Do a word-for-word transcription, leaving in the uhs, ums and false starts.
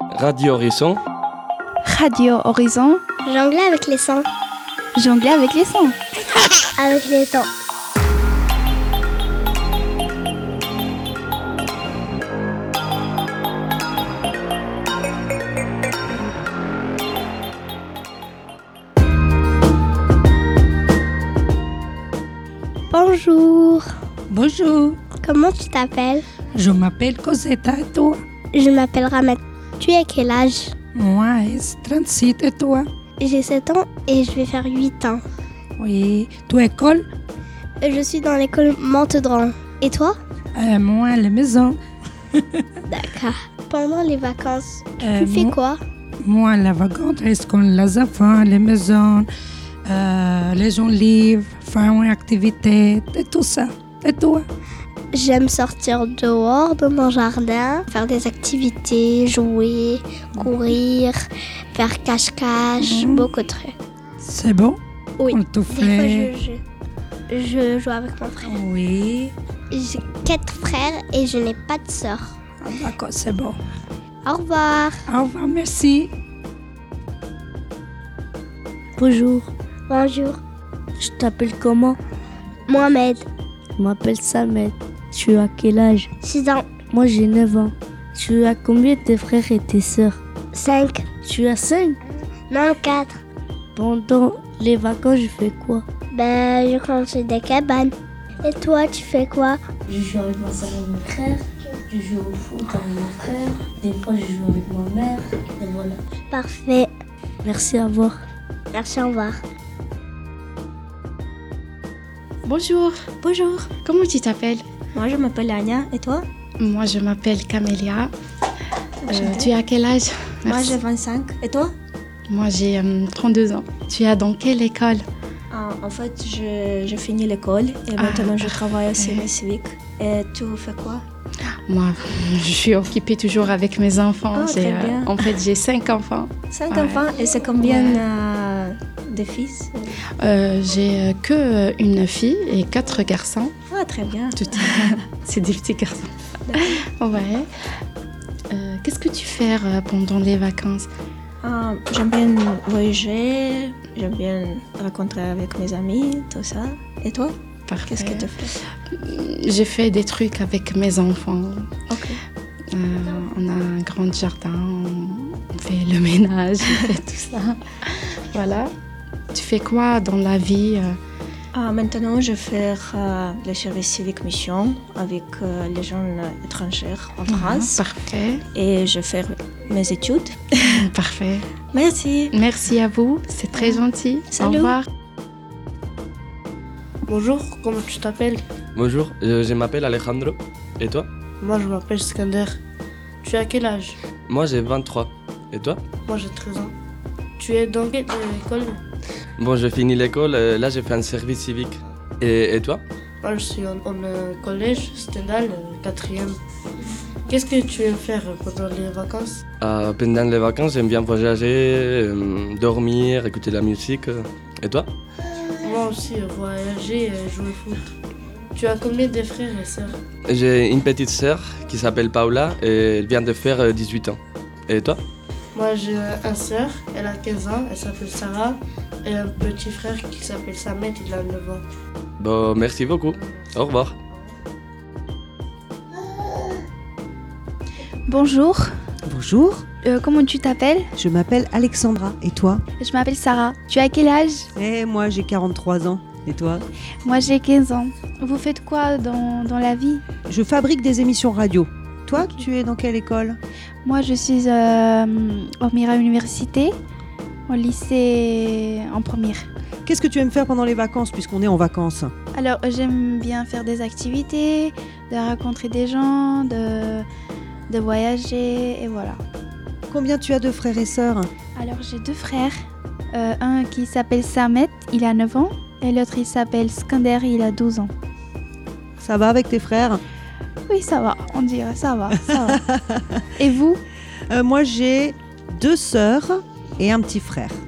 Radio Horizon. Radio Horizon. Jongler avec les sons. Jongler avec les sons. Avec les sons. Bonjour. Bonjour. Comment tu t'appelles? Je m'appelle Cosetta et toi? Je m'appelle Ramat. Tu as quel âge? Moi, j'ai trente-six et toi? J'ai sept ans et je vais faire huit ans. Oui. Tu école? Je suis dans l'école Montedran. Et toi? euh, Moi, à la maison. D'accord. Pendant les vacances, tu Euh, fais moi- quoi? Moi, la vacance, est-ce qu'on les enfants, les maisons, euh, les gens livres, faire une activité, et tout ça. Et toi? J'aime sortir dehors dans mon jardin, faire des activités, jouer, courir, faire cache-cache, Mhm. beaucoup de trucs. C'est bon? Oui. On te Des fois, fait. je joue. Je joue avec mon frère. Oui. J'ai quatre frères et je n'ai pas de sœur. Ah, d'accord, c'est bon. Au revoir. Au revoir, merci. Bonjour, Bonjour. je t'appelle comment? Mohamed, Je m'appelle Samet. Tu as quel âge? six ans. Moi j'ai neuf ans. Tu as combien de frères et tes sœurs? cinq. Tu as cinq? Non, quatre. Pendant les vacances, je fais quoi? Ben, je construis des cabanes. Et toi, tu fais quoi? Je joue avec ma soeur et mon frère. Je joue au foot avec mon frère. Des fois, je joue avec ma mère. Et voilà. Parfait. Merci, à revoir. Merci, au revoir. Bonjour, Bonjour, comment tu t'appelles? moi je m'appelle Anya et toi? Moi, je m'appelle Camélia. Euh, Enchantée. tu as quel âge? Moi Merci. j'ai vingt-cinq et toi? Moi, j'ai euh, trente-deux ans. Tu es dans quelle école? Ah, en fait, je, je finis l'école et Ah, maintenant je travaille au parfait. service civique. Et tu fais quoi? Moi, je suis occupée toujours avec mes enfants. Ah, J'ai, très bien. en fait, j'ai cinq enfants. Cinq Ouais. enfants et c'est combien Ouais. euh, de fils? Euh, j'ai euh, que euh, une fille et quatre garçons. Ah, très bien. Tout C'est des petits garçons. Ouais. Euh, qu'est-ce que tu fais euh, pendant les vacances? Ah, j'aime bien voyager, j'aime bien rencontrer avec mes amis, tout ça. Et toi? Parfait. Qu'est-ce que tu fais? J'ai fait des trucs avec mes enfants. Ok. Euh, on a un grand jardin, on fait le ménage, on fait tout ça. Voilà. Tu fais quoi dans la vie? euh? Ah, maintenant, je fais euh, le service civique mission avec euh, les gens étrangers en France Parfait. et je fais mes études. Parfait. Merci. Merci à vous, c'est très gentil. Au Salut. revoir. Bonjour, comment tu t'appelles? Bonjour, euh, je m'appelle Alejandro. Et toi? Moi je m'appelle Skander. Tu as quel âge? Moi j'ai vingt-trois. Et toi? Moi j'ai treize ans. Tu es dans quelle école? Bon, je finis l'école, euh, là j'ai fait un service civique. Et, et toi? Moi je suis en, en, euh, collège, Stendhal, euh, quatrième. Qu'est-ce que tu aimes faire pendant les vacances? Euh, Pendant les vacances, j'aime bien voyager, euh, dormir, écouter la musique. euh. Et toi? Moi aussi, euh, voyager et jouer au foot. Tu as combien de frères et sœurs? J'ai une petite sœur qui s'appelle Paula et elle vient de faire euh, dix-huit ans. Et toi? Moi j'ai euh, un sœur, elle a quinze ans, elle s'appelle Sarah. Et un petit frère qui s'appelle Samet, il a neuf ans. Bon, merci beaucoup. Au revoir. Bonjour. Bonjour, Euh, comment tu t'appelles? je m'appelle Alexandra. Et toi? Je m'appelle Sarah. Tu as quel âge? Eh, moi j'ai quarante-trois ans. Et toi? Moi, j'ai quinze ans. Vous faites quoi dans, dans la vie? Je fabrique des émissions radio. Toi, tu es dans quelle école? Moi, je suis euh, au Mira Université, au lycée en première. Qu'est-ce que tu aimes faire pendant les vacances, puisqu'on est en vacances? Alors, j'aime bien faire des activités, de rencontrer des gens, de, de voyager, et voilà. Combien tu as de frères et sœurs? Alors, j'ai deux frères. Euh, un qui s'appelle Samet, il a neuf ans, et l'autre, il s'appelle Skander, il a douze ans. Ça va avec tes frères? Oui, ça va, on dirait, ça va, ça va. Et vous? Euh, Moi j'ai deux sœurs et un petit frère.